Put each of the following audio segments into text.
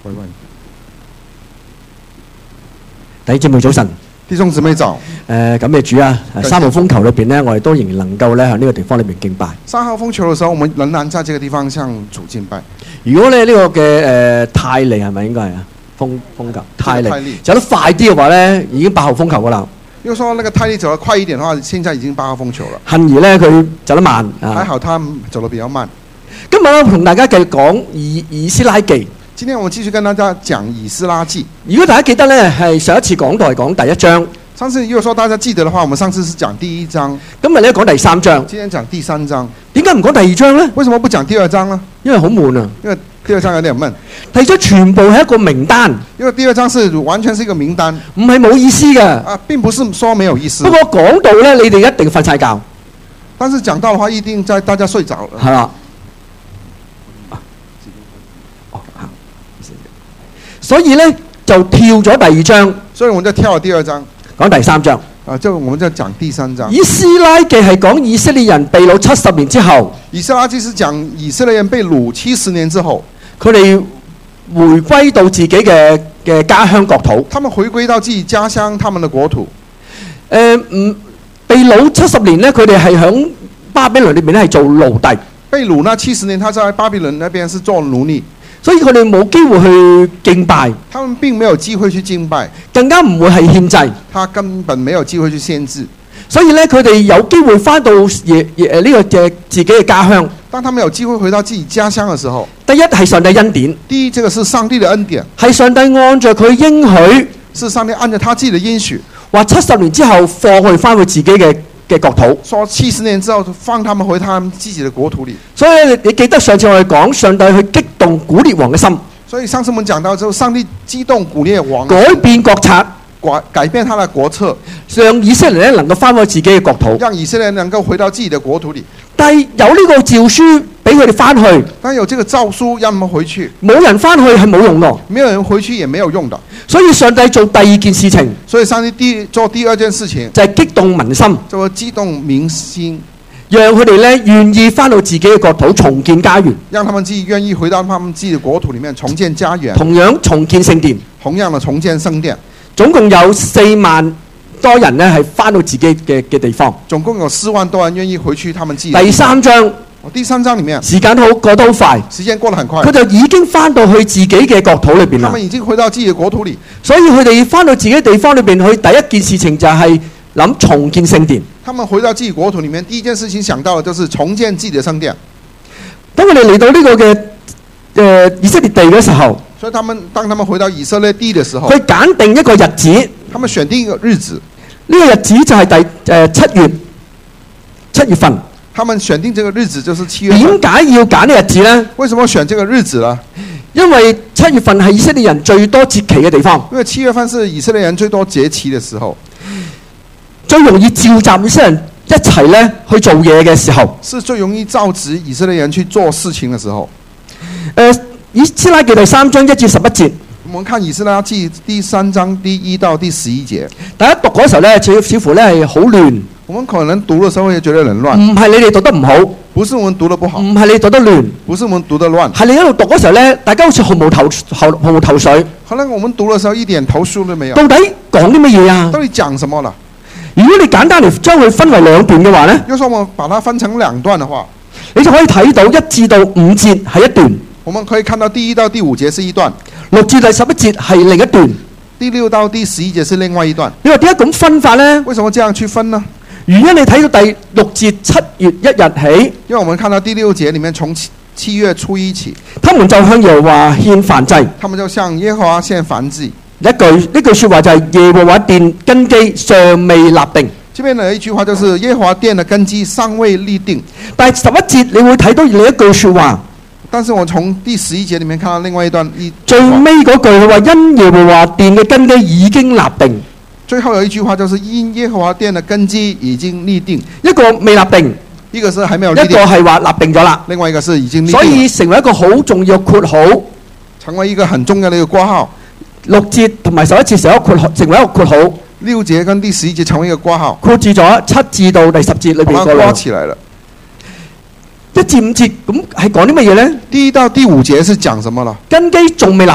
弟兄姊妹早晨， 弟兄姊妹早。 感謝主啊！3號風球裏邊呢，我哋都仍然能夠咧喺呢個地方裏面敬拜。 3號風球的時候，我們仍然在這個地方向主敬拜。 如果咧呢個嘅泰利係咪應該係啊？風球泰利走得快啲嘅話咧，已經8號風球噶啦。 如果說那個泰利走得快一點的話，現在已經8號風球了。 幸而咧佢走得慢啊。 還好他走得比較慢。 今日咧同大家繼續講以斯拉記。 今天我們繼續跟大家講以斯拉記。 如果大家記得咧，係上一次講到係講第1章。 上次如果說大家記得的話，我們上次是講第1章。 今日咧講第3章。 今天講第3章。 點解唔講第2章呢？ 為什麼不講第2章呢？ 因為好悶啊。 因為第2章有點悶。 第2章全部係一個名單。 因為第2章是完全是一個名單， 唔係冇意思嘅。 啊，並不是說沒有意思。 不過講到咧，你哋一定瞓晒覺。 但是講到的話，一定在大家睡着了。 係啦。所以咧就跳咗第2章， 所以我們就跳了第2章， 講第3章。 啊，就我們就講第3章。 以斯拉記係講以色列人被擄70年之後， 以斯拉記是講以色列人被擄70年之後， 佢哋回歸到自己嘅家鄉國土。 他們回歸到自己家鄉，他們的國土。 被擄70年呢，佢哋係響巴比倫裏面咧係做奴隸。 被擄那70年，他在巴比倫那邊是做奴隸。 所以佢哋冇機會去敬拜， 他們並沒有機會去敬拜， 更加唔會係獻祭， 他根本沒有機會去獻祭。 所以咧，佢哋有機會翻到呢個嘅自己嘅家鄉。 當他們有機會回到自己家鄉嘅時候， 第一係上帝恩典， 第一，這個是上帝的恩典， 係上帝按照佢應許， 是上帝按照他自己的應許， 話70年之後放佢哋翻去自己嘅國土， 說70年之後放他們回他們自己的國土裏。 所以你記得上次我哋講上帝去激動古列王嘅心， 所以上次我們講到之後，上帝激動古列王改變國策， 改變他的國策， 讓以色列人能夠翻去自己嘅國土， 讓以色列人能夠回到自己的國土裏。 但係有呢個詔書俾佢哋翻去， 但有這個詔書讓他們回去， 冇人翻去係冇用咯， 沒有人回去也沒有用的。 所以上帝做第2件事情， 所以上帝做第2件事情就係激動民心， 就激動民心， 讓佢哋咧願意翻到自己嘅國土重建家園， 讓他們自己願意回到他們自己的國土裡面重建家園， 同樣重建聖殿， 同樣的重建聖殿。 總共有4萬多人咧係翻到自己嘅地方， 總共有4萬多人願意回去他們自己。 第3章。 第3章裡面時間過得好快， 時間過得很快， 佢就已經翻到去自己嘅國土裏邊啦。 他們已經回到自己的國土裡， 所以佢哋翻到自己地方裏邊，佢第一件事情就係諗重建聖殿。 他們回到自己國土裡面，第一件事情想到的就是重建自己的聖殿。 當佢哋嚟到呢個嘅以色列地嘅時候， 所以當他們回到以色列地的時候， 佢揀定一個日子， 他們選定一個日子， 呢個日子就係7月份。 他們選定這個日子就是7月份。 點解要揀呢日子呢？ 為什麼選這個日子呢？ 因為7月份係以色列人最多節期嘅地方。 因為7月份是以色列人最多節期的時候， 最容易召集以色列人一齊咧去做嘢嘅時候， 是最容易召集以色列人去做事情的時候。 以斯拉記第3章1至11節。 我們看以斯拉記第3章第1到第11節。 大家讀嗰時候咧，似乎咧係好亂。 我們可能讀的時候也覺得很亂。 唔係你哋讀得唔好， 不是我們讀得不好。 唔係你讀得亂， 不是我們讀得亂。 係你一路讀嗰時候咧，大家好似毫無頭緒。 可能我們讀的時候一點頭緒都沒有。 到底講啲乜嘢啊？ 到底講什麼了？ 如果你簡單嚟將佢分為2段嘅話咧， 要說我們把它分成2段的話， 你就可以睇到1至到5節係一段， 我們可以看到第1到第5節是一段 ，6至第11節係另一段， 第6到第11節是另外一段。 你話點解咁分法咧？ 為什麼這樣去分呢？ 原因你睇到第6節7月1日起， 因為我們看到第6節裡面從7月初1起， 他們就向耶和華獻燔祭， 他們就向耶和華獻燔祭。 呢句說話就係耶和華殿根基尚未立定。 這邊的一句話就是耶和華殿的根基尚未立定。 但係11節你會睇到另一句說話， 但是我從第11節裡面看到另外一段最尾嗰句佢話因耶和華殿嘅根基已經立定。 最後有一句話就是因耶和華殿的根基已經立定。 一個未立定， 一個是還沒有立定， 一個係話立定咗啦。 另外一個是已經立定。 所以成為一個好重要嘅括號， 成為一個很重要的一個括號。 6節同埋11節成為一個括號。 6節跟第11節成為一個括號， 括住咗7至到第10節裏邊嗰括起來了。 1至5節咁係講啲乜嘢呢？ 第1到第5節是講什麼了？ 根基仲未立定，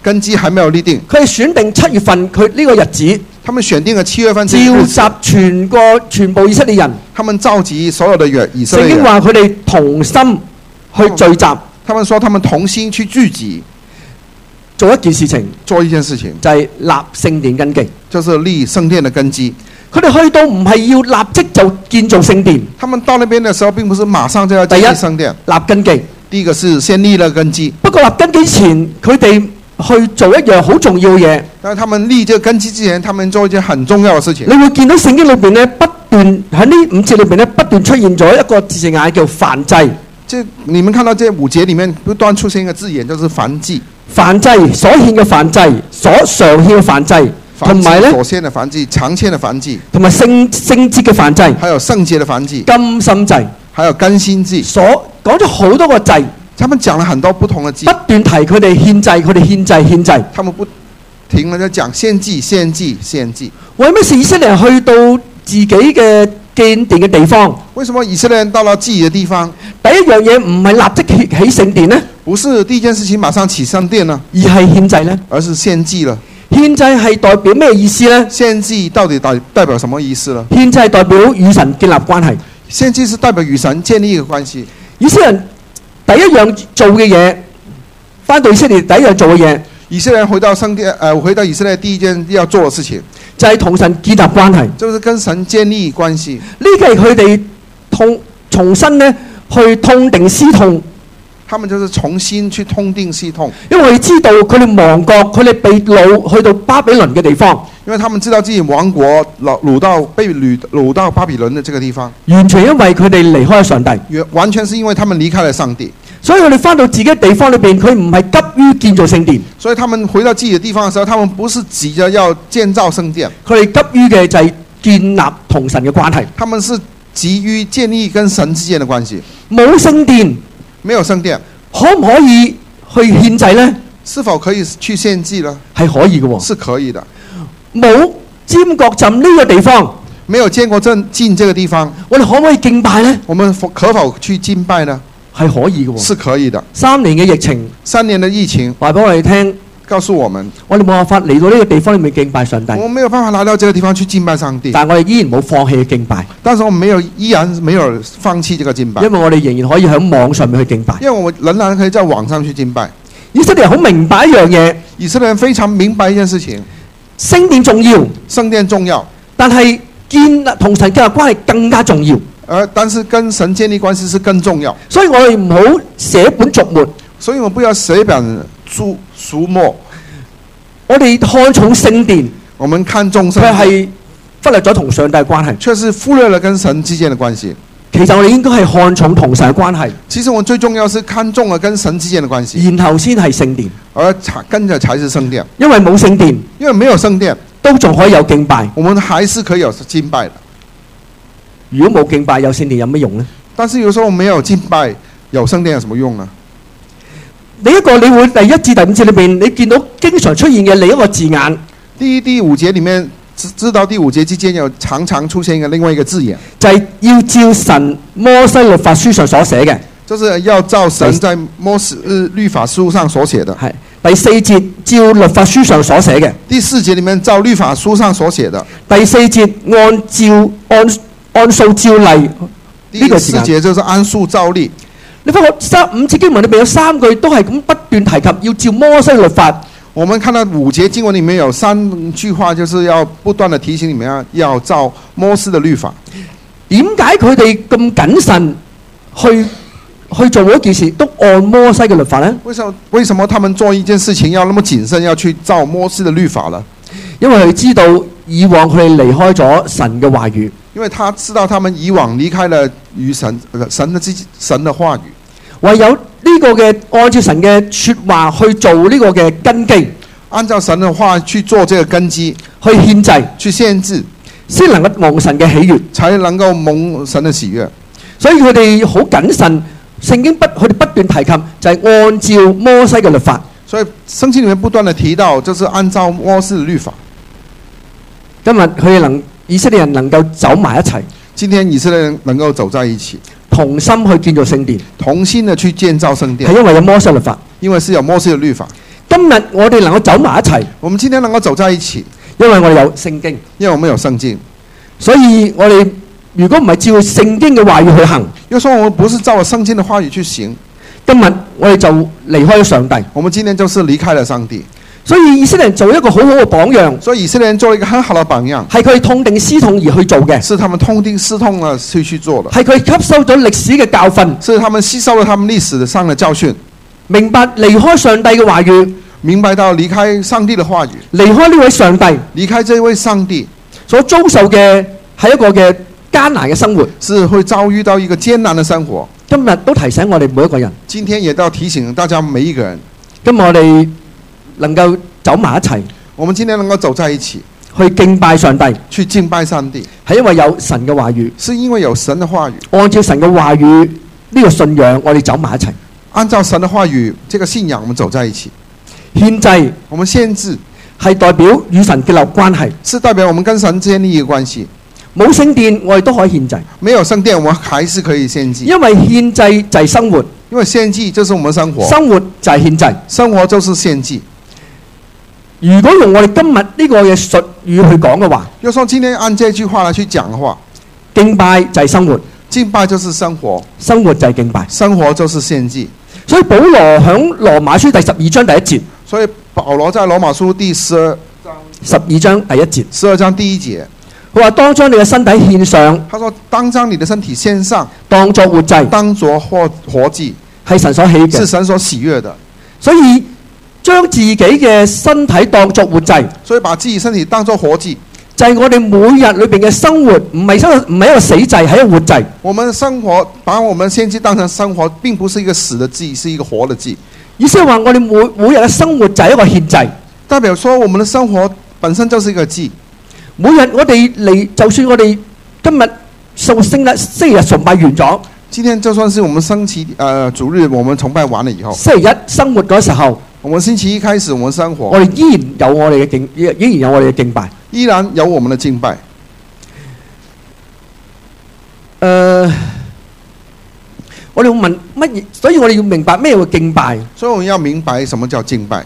根基還沒有立定。 佢哋選定7月份佢呢個日子， 他們選定了7月份這個日子， 召集全部以色列人。 他們召集所有的以色聖經列人。 話佢哋同心去聚集， 他們說他們同心去聚集， 做一件事情， 做一件事情， 就係立聖殿根基。 就是立聖殿的根基。 佢哋去到唔係要立即就建造聖殿， 他們到那邊的時候，並不是馬上就要建立聖殿。 立根基。 第一個是先立了根基， 不過立根基前，佢哋去做一樣好重要嘅嘢。 但係他們立這個根基之前，他們做一件很重要的事情。 你會見到聖經裏邊咧，不斷喺呢5節裏邊咧，不斷出現咗一個字眼叫燔祭。 這你們看到這5節裡面不斷出現一個字眼，就是燔祭。 燔祭所獻嘅燔祭，所常獻嘅燔祭，同埋咧所獻的燔祭、常獻的燔祭， 同埋聖節嘅燔祭， 還有聖節的燔祭、 甘心祭， 還有甘心祭。 所講咗好多個祭， 他們講了很多不同的祭， 不斷提佢哋獻祭，佢哋獻祭獻祭。 他們不停地在講獻祭、獻祭、獻祭。 為咩以色列人去到自己嘅建殿嘅地方？ 為什麼以色列人到了自己的地方， 第一樣嘢唔係立即起聖殿呢， 不是第一件事情馬上起聖殿呢， 而係獻祭呢？ 而是獻祭了。 獻祭係代表咩意思呢？ 獻祭到底代表什麼意思呢？ 獻祭代表與神建立關係。 獻祭是代表與神建立一個關係。 以色列人第一樣做嘅嘢，翻到以色列第一樣做嘅嘢， 以色列人回到以色列第一件要做的事情， 就係同神建立關係， 就是跟神建立關係。 呢個係佢哋重新咧去痛定思痛。 他們就是重新去痛定思痛， 因為佢知道佢哋亡國，佢哋被擄去到巴比倫嘅地方， 因為他們知道自己亡國被擄到巴比倫的這個地方， 完全因為佢哋離開咗上帝， 完全是因為他們離開了上帝。 所以佢哋翻到自己地方裏邊，佢唔係急於建造聖殿， 所以他們回到自己的地方的時候，他們不是急着要建造聖殿， 佢哋急於嘅就係建立同神嘅關係。 他們是急於建立跟神之間的關係。 冇聖殿， 沒有聖殿， 可唔可以去獻祭呢？ 是否可以去獻祭呢？ 係可以嘅喎， 是可以的。 冇尖角浸呢個地方， 沒有見過進這個地方， 我哋可唔可以敬拜呢？ 我們可否去敬拜呢？ 係可以嘅喎， 是可以的。 3年嘅疫情 3年的疫情話俾我哋聽， 告訴我們， 我哋冇辦法嚟到呢個地方裏面敬拜上帝， 我們沒有辦法來到這個地方去敬拜上帝， 但係我哋依然冇放棄嘅敬拜， 但是我們依然沒有放棄這個敬拜， 因為我哋仍然可以喺網上面去敬拜。 因為我們仍然可以在網上去敬拜。 以色列人好明白一樣嘢， 以色列人非常明白一件事情， 聖殿重要， 聖殿重要， 但係同神建立關係更加重要。 但是跟神建立關係是更重要， 所以我哋唔好捨本逐末， 所以我們不要捨本逐末。 我哋看重聖殿， 我們看重聖殿， 佢係忽略咗同上帝嘅關係， 卻是忽略了跟神之間的關係。 其實我哋應該係看重同神嘅關係， 其實我們最重要是看重了跟神之間的關係， 然後先係聖殿， 而跟着才是聖殿。 因為冇聖殿， 因為沒有聖殿， 都仲可以有敬拜。 我們還是可以有敬拜的。 如果冇敬拜，有聖殿有咩用呢？ 但是有時候沒有敬拜，有聖殿有什麼用呢？ 另一個你會第1至第5節裏邊，你見到經常出現嘅另一個字眼， 第5節裡面知道第5節之間有常常出現嘅另外一個字眼， 就係要照神摩西律法書上所寫嘅， 就是要照神在摩西律法書上所寫的。 係第4節照律法書上所寫嘅， 第4節裡面照律法書上所寫的。 第4節按數照例， 第4節就是按數照例。 你發覺5節經文裏邊有3句都係咁不斷提及要照摩西律法。 我們看到5節經文裡面有3句話，就是要不斷的提醒你們要照摩西的律法。 點解佢哋咁謹慎去做嗰件事，都按摩西嘅律法呢？ 為什麼他們做一件事情要那麼謹慎，要去照摩西的律法呢？ 因為佢知道以往佢哋離開咗神嘅話語。 因為他知道他們以往離開了與神的話語， 唯有呢個嘅按照神嘅說話去做呢個嘅根基， 按照神的話去做這個根基， 去獻祭， 去獻祭， 先能夠蒙神嘅喜悅， 才能夠蒙神的喜悅。 所以佢哋好謹慎，聖經佢哋不斷提及就係按照摩西嘅律法。 所以聖經裡面不斷的提到，就是按照摩西的律法。 今日佢哋以色列人能夠走埋一齊， 今天以色列人能夠走在一起， 同心去建造聖殿， 同心的去建造聖殿， 係因為有摩西律法。 因為是有摩西的律法。 今日我哋能夠走埋一齊， 我们今天能够走在一起， 因為我哋有聖經， 因为我们有圣经。 所以我哋如果唔係照聖經嘅話語去行， 又说我们不是照着圣经的话语去行， 今日我哋就離開咗上帝。 我们今天就是离开了上帝。 所以以色列人做一個好好嘅榜樣， 所以以色列人做了一个很好的榜样， 係佢痛定思痛而去做嘅， 是他们痛定思痛了去做的， 係佢吸收咗歷史嘅教訓， 是他们吸收了他们历史上的教训， 明白離開上帝嘅話語， 明白到离开上帝的话语， 離開呢位上帝离开这位上帝所遭受嘅係一個嘅艱難嘅生活。 是会遭遇到一个艰難的生活。 今日都提醒我哋每一個人， 今天也都要提醒大家每一个人， 今日我哋能夠走埋一齊我们今天能够走在一起， 去敬拜上帝， 去敬拜上帝， 係因為有神嘅話語， 是因为有神的话语， 按照神嘅話語呢個信仰，我哋走埋一齊。 按照神的话语这个信仰，我们走在一起。 獻祭我们献制係代表與神建立關係， 是代表我们跟神建立一个关系。 冇聖殿我哋都可以獻祭， 没有圣殿，我们还是可以献祭， 因為獻祭就係生活， 因为献祭就是我们生活， 生活就係獻祭。 生活就是献祭。 如果用我哋今日呢個嘅術語去講嘅話， 就说今天按这句话来去讲的话， 敬拜就係生活， 敬拜就是生活， 生活就係敬拜。 生活就是献祭。 所以保羅響羅馬書第12章第1節， 所以保罗在罗马书第12 12章第1節， 12章第1节， 佢話當將你嘅身體獻上， 他說：當將你的身體獻上， 當作活祭， 當作活祭， 係神所喜是嘅。 神所喜悦的。 所以將自己嘅身體當作活祭， 所以把自己身體當作活祭， 就係我哋每日裏邊嘅生活，唔係一個死祭，係一個活祭。 我們的生活把我們獻祭當成生活，並不是一個死的祭，是一個活的祭。 意思係話我哋每日嘅生活就係一個獻祭。 代表說我們的生活本身就是一個祭。 每日我哋嚟，就算我哋今日星期日崇拜完咗， 今天就算是我們主日我們崇拜完了以後， 星期一生活嗰時候， 我們星期一開始我們生活， 我哋依然有我哋嘅敬拜， 依然有我們的敬拜。 我哋要問乜嘢？所以我哋要明白咩叫敬拜。 所以我們要明白什麼叫敬拜。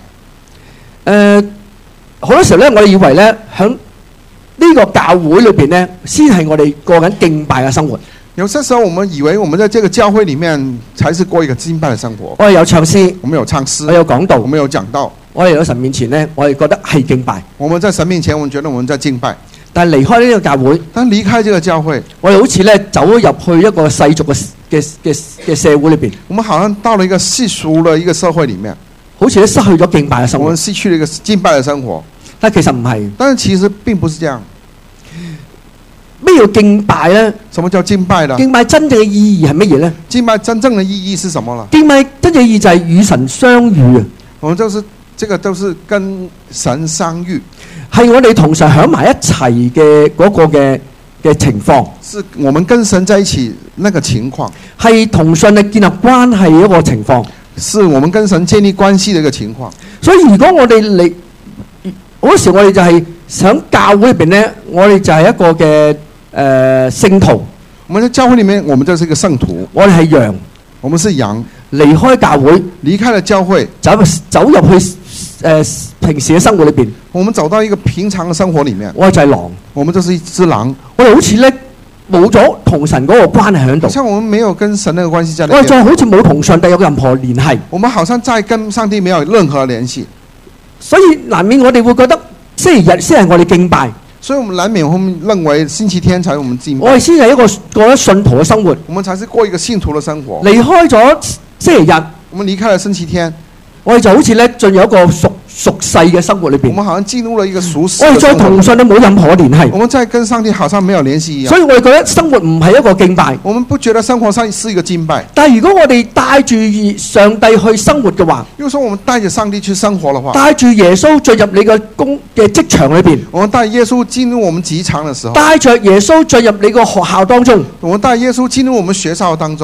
好多時候咧，我哋以為咧響呢個教會裏邊咧，先係我哋過緊敬拜嘅生活。 有些時候我們以為我們在這個教會裡面才是過一個敬拜的生活。 我哋有唱詩， 我們有唱詩， 我有講道， 我們有講道。 我哋嚟到神面前咧，我哋覺得係敬拜。 我們在神面前，我們覺得我們在敬拜。 但係離開呢個教會， 但離開這個教會， 我哋好似咧走咗入去一個世俗嘅社會裏邊， 我們好像到了一個世俗的一個社會裡面， 好似咧失去咗敬拜嘅生活。 我們失去了一個敬拜的生活。 但其實唔係。 但是其實並不是這樣。 咩叫敬拜呢？ 什麼叫敬拜呢？ 敬拜真正嘅意義係乜嘢呢？ 敬拜真正的意義是什麼呢？ 敬拜真正嘅意義就係與神相遇啊！ 我們就是這個都是跟神相遇， 係我哋同神響埋一齊嘅嗰個嘅情況， 是我們跟神在一起那個情況， 係同上帝建立關係嘅一個情況， 是我們跟神建立關係的一個情況。 所以如果我哋嚟好多時，我哋就係喺教會入邊咧，我哋就係一個嘅聖徒。 我們在教會裡面，我們就是一個聖徒， 我哋係羊， 我們是羊。 離開教會， 離開了教會， 走入去平時嘅生活裏邊， 我們走到一個平常嘅生活裡面， 我哋就係狼， 我們就是一隻狼。 我哋好似咧冇咗同神嗰個關係喺度， 像我們沒有跟神那個關係在裏面， 我哋就好似冇同上帝有任何聯繫， 我們好像在跟上帝沒有任何聯繫， 所以難免我哋會覺得星期日先係我哋敬拜， 所以我們難免會認為星期天才係我們敬拜， 我哋先係一個過咗信徒嘅生活， 我們才是過一個信徒嘅生活。 離開咗星期日， 我們離開了星期天， 我哋就好似咧進入一個屬世嘅生活裏邊， 我們好像進入了一個屬世， 我哋再同上帝冇任何聯繫， 我們再跟上帝好像沒有聯繫一樣， 所以我哋覺得生活唔係一個敬拜。 我們不覺得生活上是一個敬拜。 但係如果我哋帶住上帝去生活嘅話， 如果說我們帶着上帝去生活的話， 帶住耶穌進入你嘅職場裏邊， 我們帶耶穌進入我們職場的時候， 帶着耶穌進入你個學校當中， 我們帶耶穌進入我們學校當中，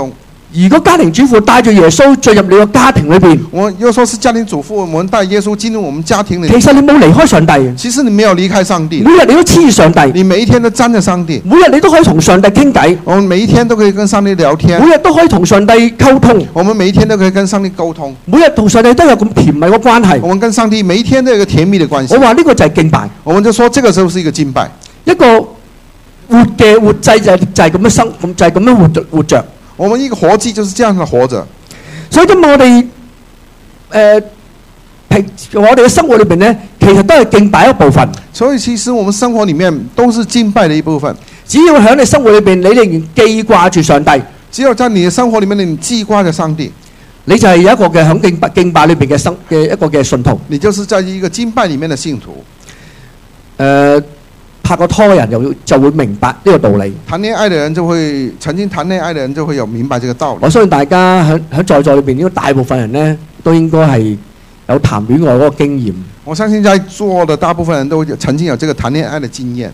如果家庭主婦帶住耶穌進入你個家庭裏邊， 我又說是家庭主婦，我們帶耶穌進入我們家庭裏。 其實你冇離開上帝， 其實你沒有離開上帝， 每日你都黐住上帝， 你每一天都沾着上帝， 每日你都可以同上帝傾偈， 我們每一天都可以跟上帝聊天， 每日都可以同上帝溝通， 我們每一天都可以跟上帝溝通， 每日同上帝都有咁甜蜜嘅關係。 我們跟上帝每一天都有一個甜蜜的關係。 我話呢個就係敬拜， 我們就說這個時候是一個敬拜， 一個活祭就係咁樣生，就係咁樣活着。 我們一個活祭就是這樣的活着。 所以今日我哋我哋嘅生活裏邊咧，其實都係敬拜一部分。 所以其實我們生活裡面都是敬拜的一部分。 只要喺你生活裏邊，你仍然記掛住上帝， 只有在你的生活裡面你記掛着上帝， 你就係有一個嘅喺敬拜裏邊嘅一個嘅信徒。 你就是在一個敬拜裡面的信徒。 拍過拖嘅人就會明白呢個道理。 談戀愛的人就會曾經談戀愛的人就會有明白這個道理。 我相信大家喺在座裏邊，應該大部分人呢都應該係有談戀愛嗰個經驗。 我相信在座的大部分人都曾經有這個談戀愛的經驗。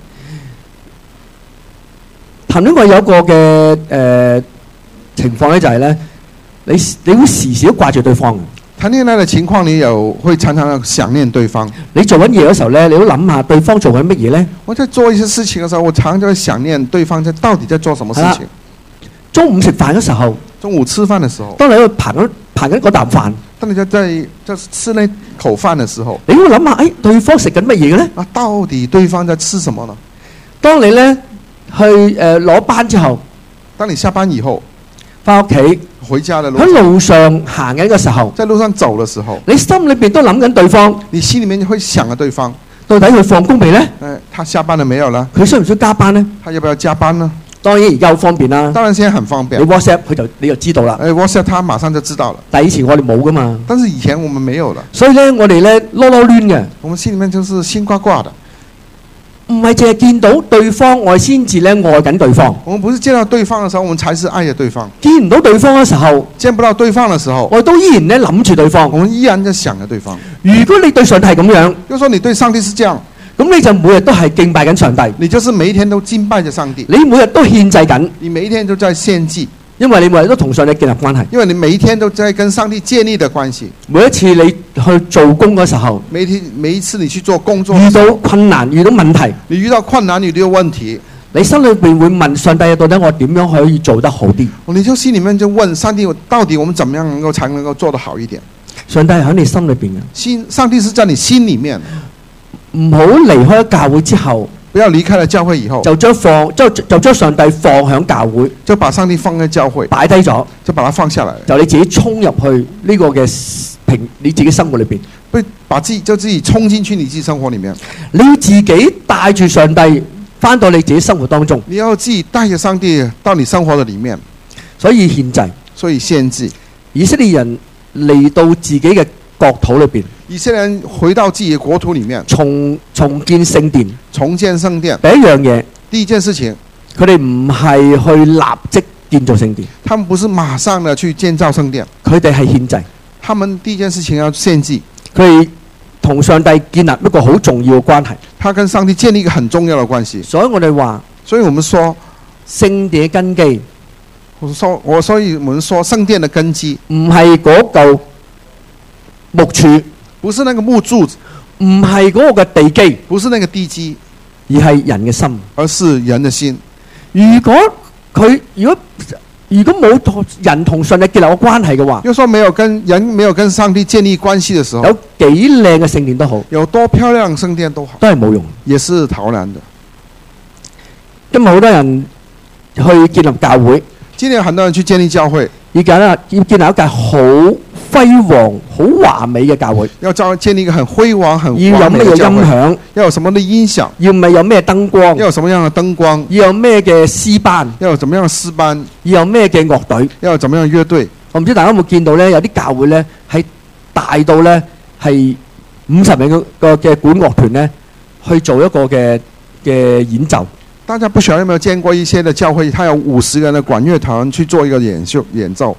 談戀愛有一個嘅情況咧，就係咧，你會時時都掛住對方嘅。 談戀愛的情況，你有會常常想念對方。 你做緊嘢嘅時候咧，你都諗下對方做緊乜嘢咧？ 我在做一些事情嘅時候，我常常會想念對方到底在做什麼事情。 中午食飯嘅時候， 中午吃飯的時候， 當你喺度排緊嗰啖飯， 當你在吃那口飯的時候， 你會諗下，對方食緊乜嘢嘅咧？ 啊，到底對方在吃什麼呢？ 當你咧去攞班之後， 當你下班以後， 翻屋企。 回家的路， 喺路上行緊嘅時候， 在路上走的時候， 你心裏邊都諗緊對方， 你心裡面會想着對方， 到底佢放工未呢？ 他下班了沒有呢？ 佢需唔需要加班呢？ 他要不要加班呢？ 當然而家好方便啦， 當然現在很方便， 你 WhatsApp 你就知道啦。 WhatsApp 他馬上就知道了。 但以前我哋冇噶嘛， 但是以前我們沒有了， 所以咧我哋咧囉囉攣嘅， 我們心裡面就是心掛掛的。 唔係淨係見到對方我先至咧愛緊對方。 我們不是見到對方的時候，我們才是愛着對方。 見唔到對方嘅時候， 見不到對方的時候， 我都依然咧諗住對方。 我們依然在想着對方。 如果你對上帝咁樣， 就說你對上帝是這樣， 咁你就每日都係敬拜緊上帝。 你就是每一天都敬拜着上帝， 你每日都獻祭緊， 你每一天都在獻祭。 因為你每日都同上帝建立關係， 因為你每一天都在跟上帝建立的關係。 每一次你去做工嘅時候， 每一次你去做工作， 遇到困難、遇到問題， 你遇到困難、遇到問題， 你心裏邊會問上帝：到底我點樣可以做得好啲？ 你就心裡面就問上帝：到底我們怎麼樣才能夠做得好一點？ 上帝係喺你心裏邊嘅， 上帝是在你心裡面。 唔好離開教會之後， 不要離開了教會以後，就將上帝放響教會，就把上帝放在教會， 擺低咗， 就把它放下來， 就你自己衝入去呢個嘅你自己生活裏邊， 把自己衝進去你自己生活裡面。 你要自己帶住上帝翻到你自己生活當中， 你要自己帶着上帝到你生活的裡面， 所以獻祭， 所以獻祭。 以色列人嚟到自己嘅國土裏邊， 以色列人回到自己的國土裡面，重建聖殿。 重建聖殿。 第一樣嘢， 第一件事情， 佢哋唔係去立即建造聖殿。 他們不是馬上的去建造聖殿， 佢哋係獻祭。 他們第一件事情要獻祭。 佢哋同上帝建立一個好重要嘅關係。 他跟上帝建立一個很重要的關係。 所以我哋話， 所以我們說聖殿嘅根基， 所以我們說聖殿的根基唔係嗰嚿木柱， 不是那個木柱子， 唔係嗰個嘅地基， 不是那個地基， 而係人嘅心， 而是人的心。 如果冇人同上帝建立個關係嘅話， 又說沒有跟上帝建立關係的時候， 有幾靚嘅聖殿都好， 有多漂亮聖殿都好， 都係冇用， 也是徒然的。 今日好多人去建立教會， 今天很多人去建立教會， 要建立一間好輝煌、好華美嘅教會， 要建立一個很輝煌、很要有咩嘅音響， 要有什麼的音響， 要咪有咩燈光， 要有什麼樣的燈光， 要有咩嘅詩班， 要有怎麼樣的詩班， 要有咩嘅樂隊， 要有怎麼樣的樂隊。 我唔知大家有冇見到咧，有啲教會咧係大到咧係50名嘅管樂團咧去做一個嘅演奏。 大家不曉得有沒有見過一些的教會，他有50人的管樂團去做一個演奏。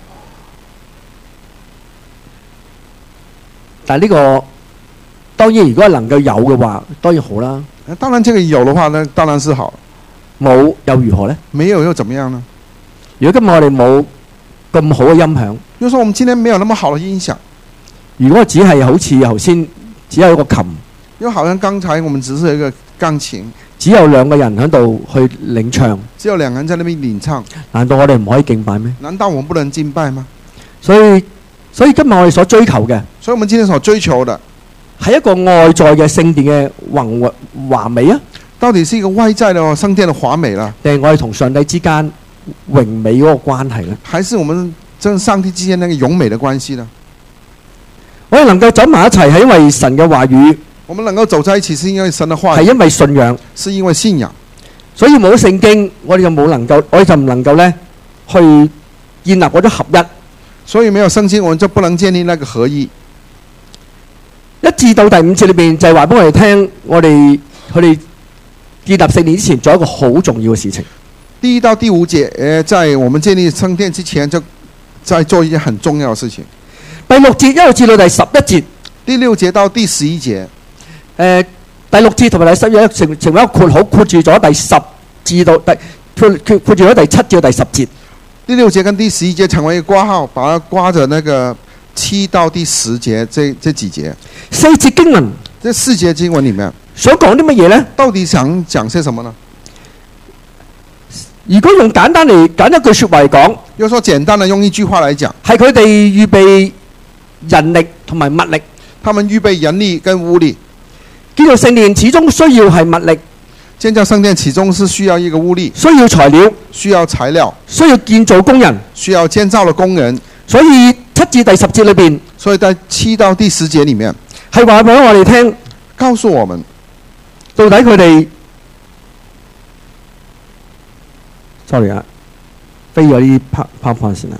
但係呢個當然，如果能夠有嘅話，當然好啦。 當然，這個有的話呢，當然是好。 冇又如何呢？ 沒有又怎麼樣呢？ 如果今日我哋冇咁好嘅音響， 就是說我們今天沒有那麼好的音響， 如果只係好似頭先只有一個琴， 因為好像剛才我們只是有一個鋼琴， 只有兩個人喺度去領唱， 只有兩個人在那邊領唱， 難道我哋唔可以敬拜咩？ 難道我們不能敬拜嗎？ 所以今日我哋所追求嘅所以我們今天所追求的係一個外在嘅聖殿嘅宏華美啊， 到底是一個外在的聖殿的華美啦， 定係我哋同上帝之間榮美嗰個關係呢？ 還是我們跟上帝之間那個榮美的關係呢？ 我哋能夠走埋一齊係因為神嘅話語， 我們能夠走在一起是因為神的話語， 係因為信仰， 是因為信仰。 所以冇聖經，我哋就唔能夠咧去建立嗰種合一。 所以沒有聖經，我們就不能建立那個合一。 1至到第5節裏邊就係話俾我哋聽，佢哋建立聖殿之前做一個好重要嘅事情。 第1到第5節，在我們建立聖殿之前，就在做一件很重要的事情。 第6節一路至到第11節， 第6節到第11節， 第6節同埋第11節成為一個括號，括住咗第10至到括住咗第7至到第10節。 第6節跟第11節成為一個括號，把它掛着那個7到第10節這幾節。 4節經文， 這4節經文裡面想講啲乜嘢呢？ 到底想講些什麼呢？ 如果用簡單一句説話嚟講， 要說簡單的用一句話來講， 係佢哋預備人力同埋物力。 他們預備人力跟物力。 建造聖殿始終需要係物力， 建造聖殿始終是需要一個物力， 需要材料， 需要材料， 需要建造工人， 需要建造的工人。 所以7至第10節裏邊， 所以在7到第10節裡面係話俾我哋聽， 告訴我們到底佢哋，sorry 啊，飛咗啲 PowerPoint 先啦。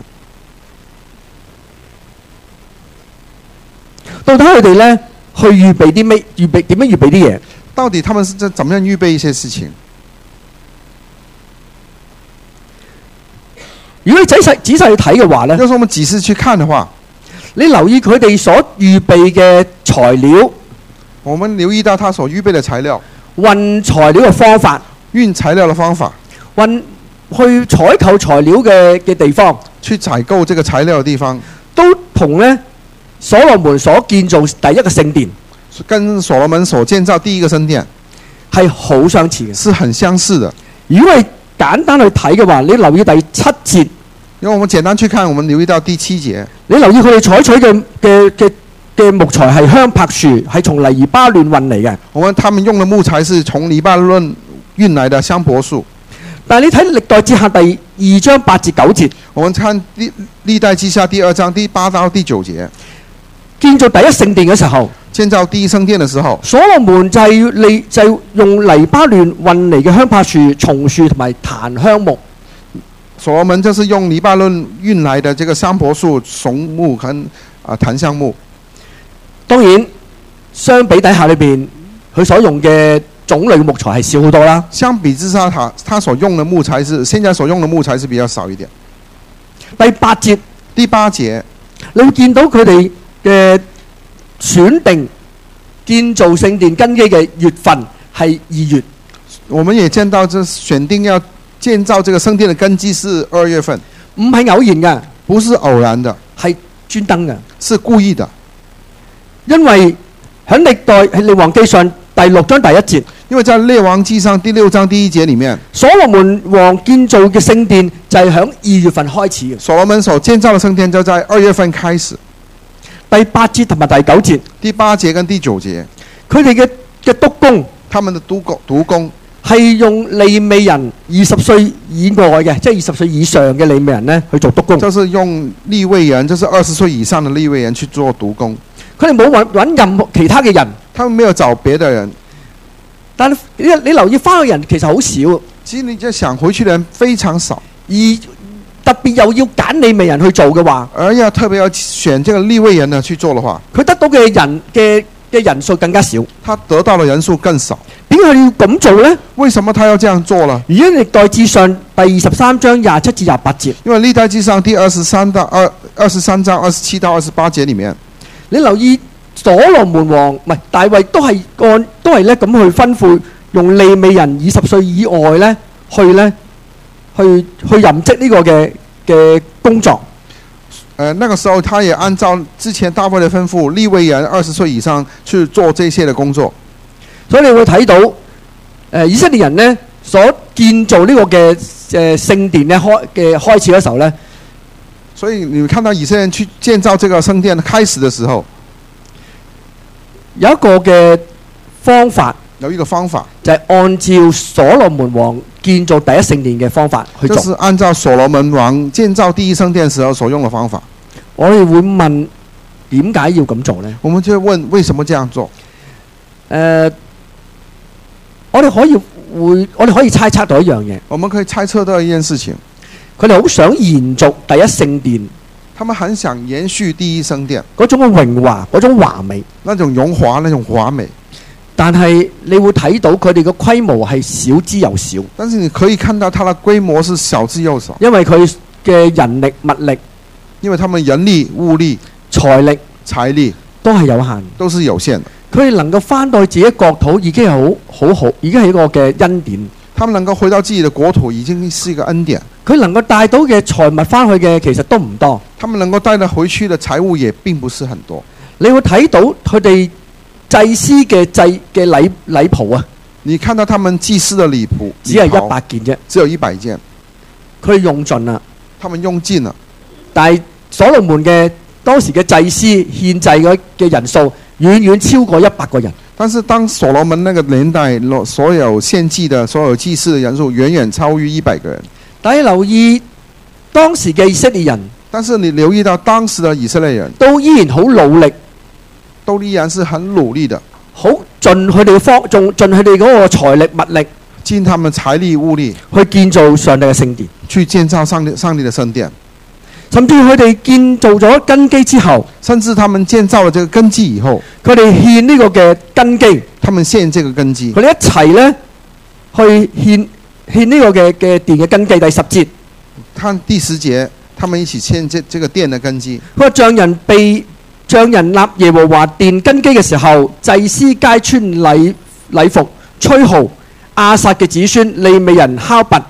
到底佢哋咧去預備啲咩？點樣預備啲嘢？ 到底他們是在怎麼樣預備一些事情？ 如果你仔細去睇嘅話咧， 要是我們仔細去看的話， 你留意佢哋所預備嘅材料， 我們留意到他所預備的材料， 運材料嘅方法， 運材料的方法， 去採購材料嘅地方， 去採購這個材料的地方， 都同咧所羅門所建造第一個聖殿跟所羅門所建造第一個聖殿係好相似嘅， 是很相似的。 如果你簡單去睇嘅話，你留意第7節， 因為我們簡單去看，我們留意到第7節， 你留意佢哋採取嘅木材係香柏樹，係從黎巴嫩運嚟嘅。 他們用的木材是從黎巴嫩運來的香柏樹。 但係你睇歷代志下第2章8至9節， 我們看歷代志下第2章第8到第9節， 建造第一聖殿嘅時候， 建造第一聖殿的時候， 所羅門就係用黎巴嫩運嚟嘅香柏樹、松樹同埋檀香木。 所羅門就是用黎巴嫩運來的這個香柏樹、松木跟檀香木。 當然，相比底下裏邊，佢所用嘅種類嘅木材係少好多啦。 相比之下，他所用的木材是現在所用的木材是比較少一點。 第8節，你會見到佢哋嘅選定建造聖殿根基嘅月份係2月。 我們也見到，這選定要建造這個聖殿的根基是2月份， 唔係偶然嘅， 不是偶然的， 係專登嘅， 是故意的。 因為喺列王記上第6章第1節， 因為在列王記上第6章第1節裡面， 所羅門王建造嘅聖殿就係喺2月份開始嘅。 所羅門所建造的聖殿就在2月份開始。 第8節同埋第9節， 第8節跟第9節， 佢哋嘅督工， 他們的督工係用利未人20歲以外嘅，即係20歲以上嘅利未人咧去做督工。 就是用利未人，就是20歲以上的利未人去做督工。 佢哋冇揾任何其他嘅人， 他們沒有找別的人。 但你留意翻嘅人其實好少。 其實你就想回去的人非常少， 而特別又要揀利未人去做嘅話， 而要特別要選這個利未人呢去做的話， 佢得到嘅人嘅人數更加少。 他得到的人數更少。 點解佢要咁做呢？ 為什麼他要這樣做呢？ 而家歷代志上第23章27至28節， 因為歷代志上第23章27到28節裡面， 你留意所羅門王唔係大衛都係咧咁去吩咐用利未人20歲以外咧去任職呢個嘅工作。 那個時候他也按照之前大衛的吩咐，利未人20歲以上去做這些的工作。 所以你會睇到以色列人呢所建造呢個嘅聖殿咧開始嘅時候呢， 所以你看到以色列人去建造這個聖殿開始的時候， 有一個嘅方法， 有一個方法就係按照所羅門王建造第一聖殿嘅方法去做。 就是按照所羅門王建造第一聖殿時候所用的方法。 我哋會問點解要咁做呢？ 我們就問為什麼這樣做？ 我哋可以猜測到一樣嘢。 我們可以猜測到一件事情， 佢哋好想延續第一聖殿， 他們很想延續第一聖殿嗰種嘅榮華，嗰種華美， 那種榮華，那種華美。 但係你會睇到佢哋嘅規模係少之又少。 但是你可以看到它的規模是少之又少， 因為佢嘅人力物力， 因為他們人力物力財力都係有限， 都是有限的。 佢哋能夠翻到自己國土已經係好，已經係一個嘅恩典。 他們能夠回到自己的國土已經是一個恩典。 佢能夠帶到嘅財物翻去嘅其實都唔多。 他們能夠帶得回去的財物也並不是很多。 你會睇到佢哋祭司嘅禮袍啊， 你看到他們祭司的禮袍只係100件啫， 只有100件。 佢哋用盡啦， 他們用盡了。 但係所羅門嘅當時嘅祭司獻祭嘅人數遠遠超過100個人。 但是當所羅門那個年代，所有獻祭的所有祭司的人數遠遠超於100個人。 但係留意當時嘅以色列人， 但是你留意到當時的以色列人都依然好努力， 都依然是很努力的， 好盡佢哋盡佢哋嗰個財力物力， 盡他們財力物力去建造上帝嘅聖殿， 去建造上帝的聖殿。 甚至佢哋建造咗根基之後， 甚至他們建造了這個根基以後， 佢哋獻呢個嘅根基， 他們獻這個根基， 佢哋一齊呢去獻呢個嘅殿嘅根基。第10節， 看第10節，他們一起獻這個殿的根基。 佢話匠人立耶和華殿根基嘅時候，祭司皆穿禮服吹號，亞薩嘅子孫利未人敲拔。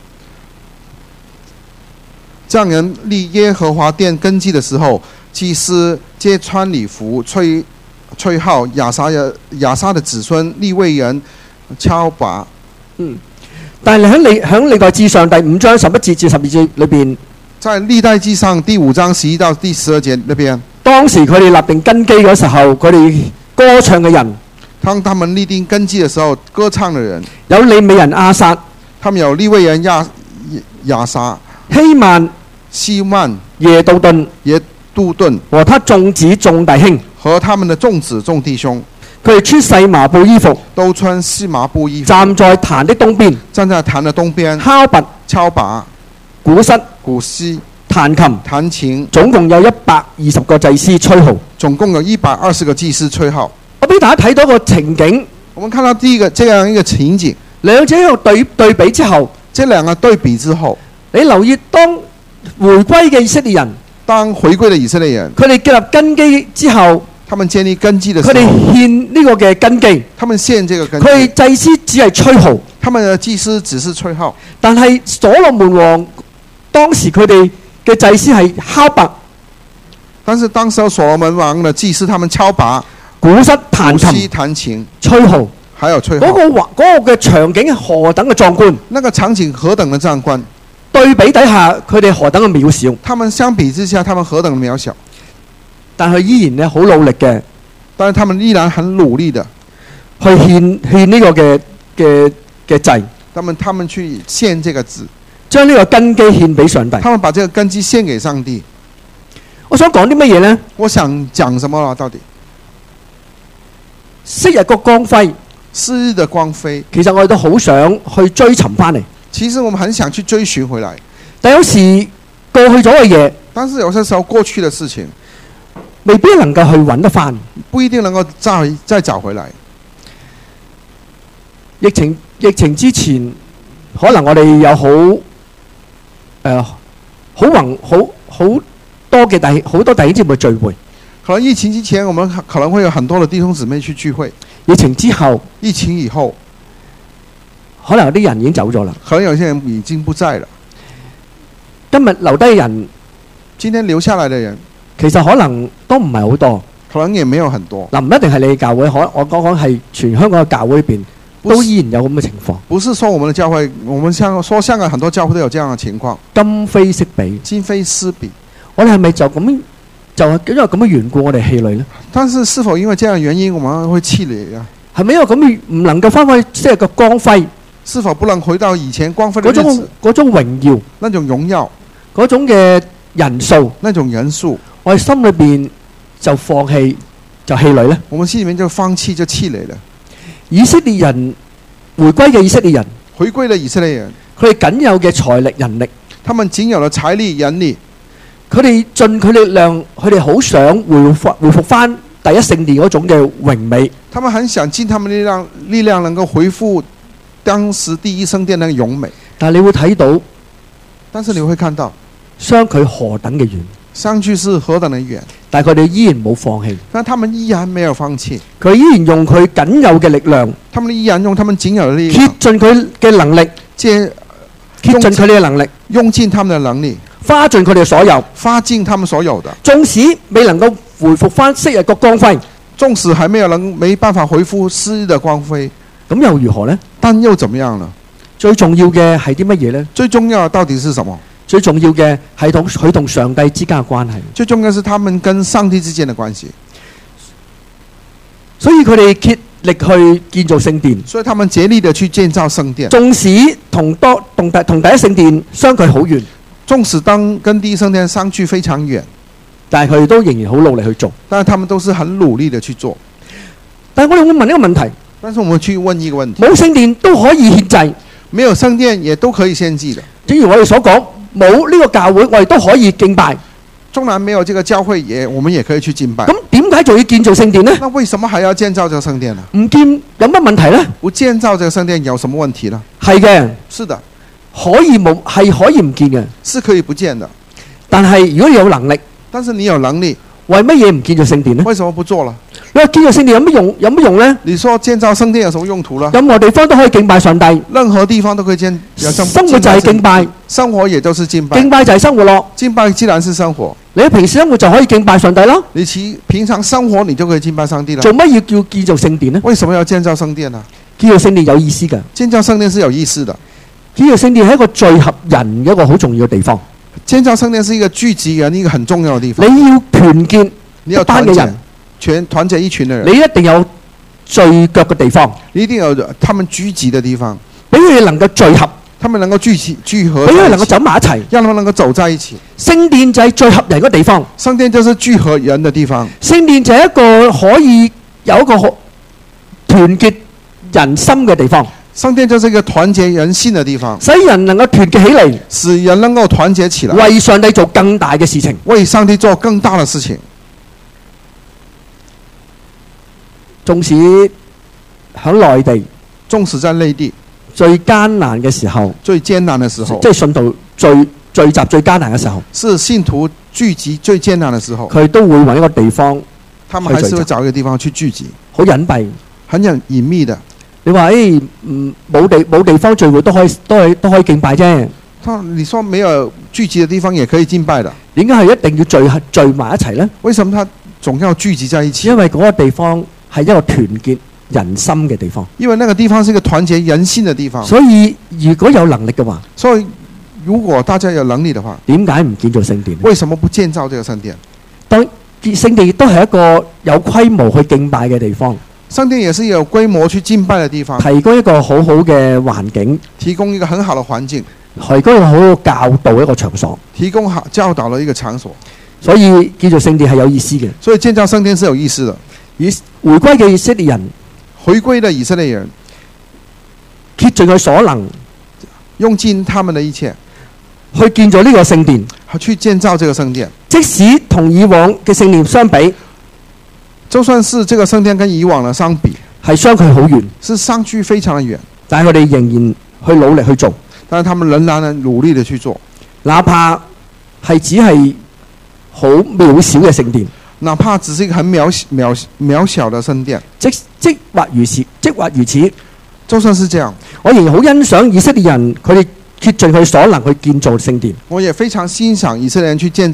匠人立耶和華殿根基的時候，祭司皆穿禮服吹號，亞薩的子孫利未人敲拔。 但係喺歷代志上第5章11節至12節裏邊， 在歷代志上第5章11到第12節那邊， 當時佢哋立定根基嗰時候，佢哋歌唱嘅人， 當他們立定根基的時候，歌唱的人有利未人亞薩， 他們有利未人亞薩、希曼、耶杜頓和他眾子眾弟兄， 和他們的眾子眾弟兄， 佢哋穿細麻布衣服， 都穿細麻布衣服， 站在壇的東邊， 站在壇的東邊，敲拔、 鼓瑟、彈琴，總共有120個祭司吹號。 總共有120個祭司吹號。 我俾大家睇到個情景， 我們看到第一個這樣一個情景， 兩者一個對比之後， 這兩個對比之後， 你留意當回歸嘅以色列人， 佢哋建立根基之後， 他們建立根基的時候， 佢哋獻呢個嘅根基， 他們獻這個根基， 佢哋祭司只係吹號， 他們的祭司只是吹號， 但係所羅門王當時佢哋嘅祭司係敲拔， 但是當時所羅門王的祭司他們敲拔、 鼓瑟、彈琴、吹號， 還有吹號， 嗰個嘅場景何等嘅壯觀， 那個場景何等的壯觀， 對比底下佢哋何等嘅渺小， 他們相比之下，他們何等的渺小， 但係依然咧好努力嘅， 但是他們依然很努力的去獻呢個嘅祭， 他們去獻這個祭， 將呢個根基獻俾上帝， 他們把這個根基獻給上帝。 我想講啲乜嘢呢？ 我想講什麼啦？到底昔日個光輝， 昔日的光輝， 其實我哋都好想去追尋翻嚟。 其實我們很想去追尋回來， 但有時過去咗嘅嘢， 但是有些時候過去的事情未必能夠去揾得翻， 不一定能夠再找回來。 疫情之前，可能我哋有好多弟兄姊妹聚會。 可能疫情之前，我們可能會有很多的弟兄姊妹去聚會。 疫情之後， 疫情以後， 可能有啲人已經走咗啦。 可能有些人已經不在了。 今日留低人， 今天留下來的人其實可能都唔係好多。 可能也沒有很多， 嗱，唔一定係你嘅教會，我講係全香港嘅教會裏邊都依然有咁嘅情況。 不是說我們的教會，我們說香港很多教會都有這樣的情況， 今非昔比。 今非昔比。 我哋係咪就咁因為咁嘅緣故，我哋氣餒呢？ 但是是否因為這樣的原因，我們會氣餒啊？ 係咪因為咁而唔能夠翻去即係個光輝？ 是否不能回到以前光輝的日子？ 嗰種榮耀， 那種榮耀， 嗰種嘅人數， 那種人數， 我哋心裏邊就放棄，就氣餒呢？ 我們心裡面就放棄，就氣餒了。 以色列人回歸嘅以色列人， 回歸的以色列人， 佢哋僅有嘅財力人力， 他們僅有的財力人力， 佢哋盡佢力量，佢哋好想回復翻第一聖殿嗰種嘅榮美。 他們很想盡他們力量能夠恢復當時第一聖殿那個榮美。 但係你會睇到， 但是你會看到相距何等嘅遠， 相距是何等的遠， 但係佢哋依然冇放棄， 但他們依然沒有放棄， 佢依然用佢僅有嘅力量， 他們依然用他們僅有的力竭量， 盡佢嘅能力， 竭盡佢哋嘅能力， 用盡他們的能力， 花盡佢哋所有， 發盡他們所有的。 縱使未能夠回復翻昔日個光輝， 縱使還沒辦法恢復昔日的光輝， 咁又如何呢？ 但又怎麼樣呢？ 最重要嘅係啲乜嘢呢？ 最重要的到底是什麼？ 最重要嘅係佢同上帝之間嘅關係。 最重要是他們跟上帝之間的關係。 所以佢哋竭力去建造聖殿， 所以他們竭力的去建造聖殿。 縱使同第一聖殿相距好遠， 縱使跟第一聖殿相距非常遠， 但係佢哋都仍然好努力去做。 但是他們都是很努力的去做。 但係我哋會問一個問題， 但是我們去問一個問題， 冇聖殿都可以獻祭， 沒有聖殿也都可以獻祭的。 正如我哋所講，冇呢個教會，我哋都可以敬拜。 縱然沒有這個教會，我們也可以去敬拜。 咁點解仲要建造聖殿呢？ 那為什麼還要建造這個聖殿呢？ 唔建有乜問題呢？ 不建造這個聖殿有什麼問題呢？ 係嘅， 是的， 可以冇，係可以唔建嘅。 是可以不建的。 但係如果你有能力， 但是你有能力， 為乜嘢唔建造聖殿呢？ 為什麼不做了？ 你話建造聖殿有乜用？有乜用呢？ 你說建造聖殿有什麼用途呢？ 任何地方都可以敬拜上帝， 任何地方都可以生活就係敬拜， 生活也就是敬拜， 敬拜就係生活咯。 敬拜既然是生活， 你喺平時生活就可以敬拜上帝咯。 你平常生活你就可以敬拜上帝了。 做乜要叫建造聖殿呢？ 為什麼要建造聖殿呢？ 建造聖殿有意思嘅， 建造聖殿是有意思的。 建造聖殿係一個聚合人嘅一個好重要嘅地方。 建造聖殿是一個聚集人一個很重要的地方。 你要團結你要一班嘅人， 團結一群的人， 你一定有聚腳嘅地方， 你一定有他們聚集的地方， 俾佢哋能夠聚合， 他們能夠聚合， 俾佢哋能夠走埋一齊， 讓他們能夠走在一起。 聖殿就係聚合人嘅地方， 聖殿就是聚合人的地方。 聖殿就係一個可以有一個團結人心嘅地方。 聖殿就是一個團結人心的地方， 使人能夠團結起嚟， 使人能夠團結起來， 為上帝做更大嘅事情， 為上帝做更大的事情。 縱使喺內地， 縱使在內地最艱難嘅時候， 最艱難的時候， 即係信徒聚集最艱難嘅時候， 是信徒聚集最艱難的時候， 佢都會揾一個地方， 他們還是會找一個地方去聚集， 好隱蔽， 很隱秘的。 你話冇地方聚會都可以敬拜啫。 你說沒有聚集的地方也可以敬拜的， 點解係一定要聚埋一齊呢？ 為什麼他總要聚集在一起？ 因為嗰個地方係一個團結人心嘅地方。 因為那個地方是一個團結人心的地方。 所以如果有能力嘅話， 所以如果大家有能力的話， 點解唔建造聖殿？ 為什麼不建造這個聖殿？ 當聖殿亦都係一個有規模去敬拜嘅地方。 聖殿也是有規模去敬拜的地方， 提供一個好好嘅環境， 提供一個很好的環境， 提供一個好好嘅教導一個場所， 提供好教導的一個場所。 所以建造聖殿係有意思嘅。 所以建造聖殿是有意思的。 以回歸嘅以色列人， 回歸的以色列人， 竭盡佢所能， 用盡他們的一切去建造呢個聖殿， 去建造這個聖殿。 即使同以往嘅聖殿相比， 就算是這個聖殿跟以往的相比， 係相距好遠， 是相距非常的遠， 但係佢哋仍然去努力去做， 但是他們仍然努力的去做， 哪怕係只係好渺小嘅聖殿， 哪怕只是一個很渺小的聖殿， 即或如此， 就算是這樣， 我仍然好欣賞以色列人佢哋竭盡佢所能去建造聖殿。 我也非常欣賞以色列人去建造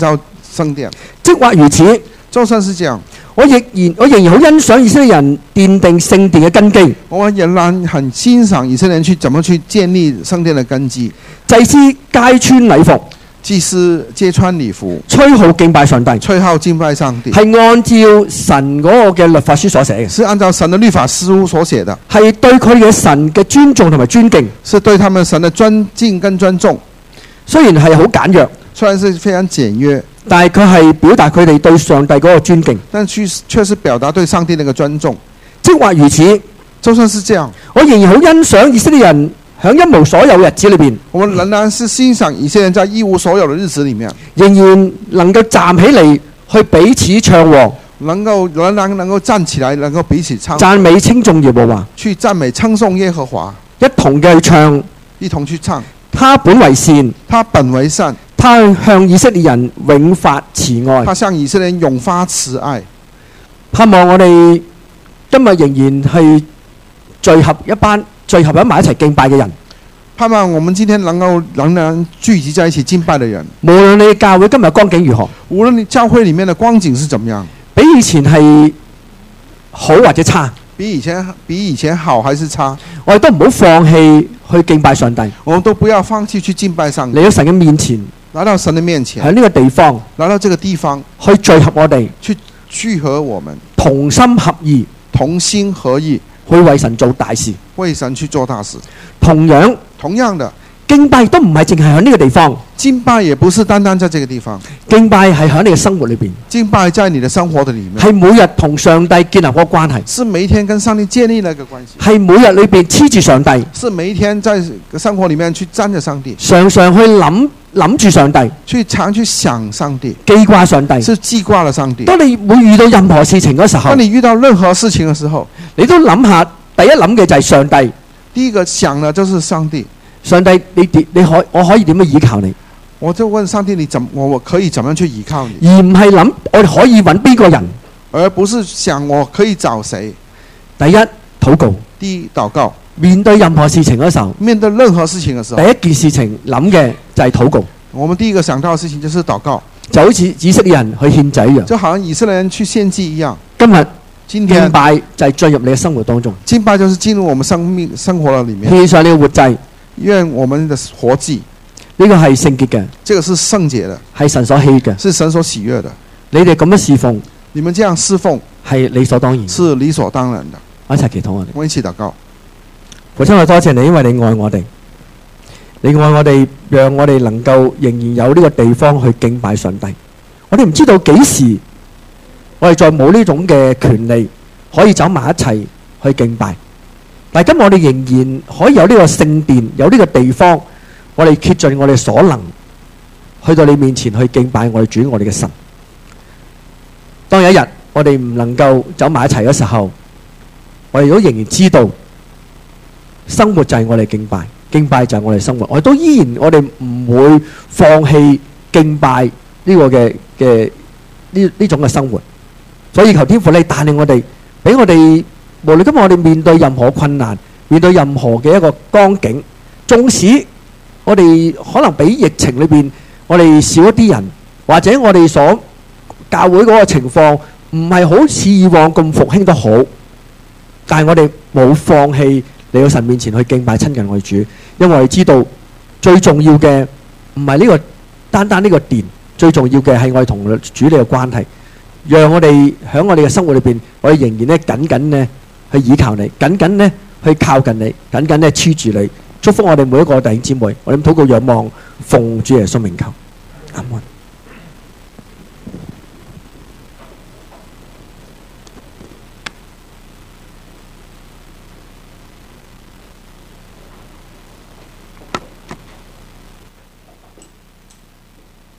聖殿。 即或如此， 就算是這樣， 我仍然好欣賞以色列人奠定聖殿嘅根基。 我仍然很欣賞以色列人去怎麼去建立聖殿的根基。 祭司皆穿禮服， 祭司皆穿禮服， 吹號敬拜上帝， 吹號敬拜上帝， 係按照神嗰個嘅律法書所寫嘅， 是按照神的律法書所寫的， 係對佢哋嘅神嘅尊重同埋尊敬。 是對他們神的尊敬跟尊重。 雖然係好簡約， 雖然是非常簡約， 但係佢係表達佢哋對上帝嗰個尊敬。 但卻是表達對上帝那個尊重。 即或如此， 就算是這樣， 我仍然好欣賞以色列人喺一無所有嘅日子裏邊， 我們仍然是欣賞以色列人在一無所有的日子裡面， 仍然能夠站起嚟去彼此唱和， 仍然能夠站起來，能夠彼此唱， 讚美稱頌耶和華， 去讚美稱頌耶和華， 一同嘅去唱， 一同去唱。 他本為善， 他本為善， 他向以色列人永發慈愛。 他向以色列人永發慈愛。 盼望我哋今日仍然係聚合喺埋一齊敬拜嘅人。 盼望我們今天仍然聚集在一起敬拜的人， 無論你教會今日光景如何， 無論你教會裡面的光景是怎麼樣， 比以前係好或者差， 比以前好還是差， 我哋都唔好放棄去敬拜上帝， 我們都不要放棄去敬拜上帝， 嚟到神嘅面前， 來到神的面前， 喺呢個地方， 來到這個地方去聚合我哋， 去聚合我們， 同心合意， 同心合意， 去為神做大事。 為神去做大事。 同樣的， 敬拜都唔係淨係喺呢個地方， 敬拜也不是單單在這個地方， 敬拜係喺你嘅生活裏邊， 敬拜在你的生活的裡面， 係每日同上帝建立嗰個關係， 是每一天跟上帝建立那個關係， 係每日裏邊黐住上帝， 是每一天在生活裡面去沾着上帝， 常常去諗住上帝， 常去想上帝， 記掛上帝， 是記掛了上帝。 當你會遇到任何事情嗰時候， 當你遇到任何事情的時候， 你都諗下，第一諗嘅就係上帝。 第一個想的就是上帝。 上帝，我可以點樣依靠你？ 我就問上帝，我可以怎麼去依靠你？ 而唔係諗我哋可以揾邊個人， 而不是想我可以找誰。 第一，禱告。 第一，禱告。 面對任何事情嗰時候， 面對任何事情的時候， 第一件事情諗嘅就係禱告。 我們第一個想到的事情就是禱告， 就好似以色列人去獻祭一樣， 就好像以色列人去獻祭一樣。 今天敬拜就係進入你嘅生活當中， 敬拜就是進入我們生活的裡面， 獻上你嘅活祭， 願我們的活祭， 呢個係聖潔嘅， 這個是聖潔的， 係神所喜嘅， 是神所喜悅的。 你哋咁樣侍奉， 你們這樣侍奉係理所當然， 是理所當然的。 我一齊祈禱我哋， 我一起禱告。 父親，我多謝你，因為你愛我哋，你愛我哋，讓我哋能夠仍然有呢個地方去敬拜上帝。我哋唔知道幾時，我哋再冇呢種嘅權利可以走埋一齊去敬拜，但係今日我哋仍然可以有呢個聖殿，有呢個地方，我哋竭盡我哋所能去到你面前去敬拜我哋主，我哋嘅神。當有一日我哋唔能夠走埋一齊嘅時候，我哋都仍然知道生活就係我哋敬拜，敬拜就係我哋生活。我哋都依然我哋唔會放棄敬拜呢個嘅呢種嘅生活。所以求天父你帶領我哋，俾我哋無論今日我哋面對任何困難，面對任何嘅一個光景，縱使我哋可能比疫情裏邊我哋少一啲人，或者我哋所教會嗰個情況唔係好似以往咁復興得好，但係我哋冇放棄嚟到神面前去敬拜親近我哋主，因為我哋知道最重要嘅唔係呢個單單呢個殿，最重要嘅係我哋同主呢個關係。讓我哋喺我哋嘅生活裏邊，我哋仍然咧緊緊咧去倚靠你，緊緊咧去靠近你，緊緊咧黐住你，祝福我哋每一個弟兄姊妹。我哋禱告仰望，奉主耶穌名求，阿門。